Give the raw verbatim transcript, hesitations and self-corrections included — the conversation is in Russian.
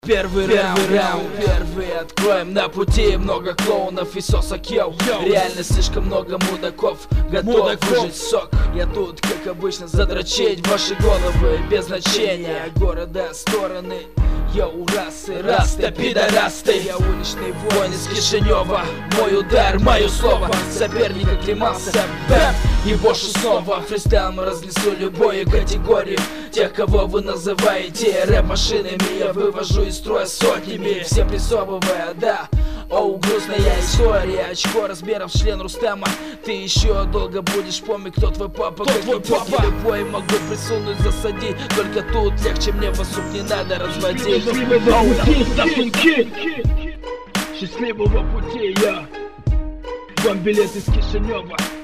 Первый раунд, раунд, первый откроем. На пути много клоунов и сосок, йоу. Реально слишком много мудаков, готов выжить сок. Я тут, как обычно, задрочить ваши головы без значения города, стороны. Йоу, расы, раста, пидорасты. Я уличный воин из Кишинева. Мой удар, мое слово. Соперник оклемался, бэм, и больше снова. Фристайл мы разнесу любую категорию тех, кого вы называете рэп-машинами. Я вывожу из строя сотнями, все прессовывая, да. Оу, грустная история, очко размеров член Рустема. Ты еще долго будешь помнить, кто твой папа, кто твой папа. Любой могу присунуть, засадить, только тут легче мне вас суп не надо разводить. Счастливого пути, я. Вам билет из Кишинева.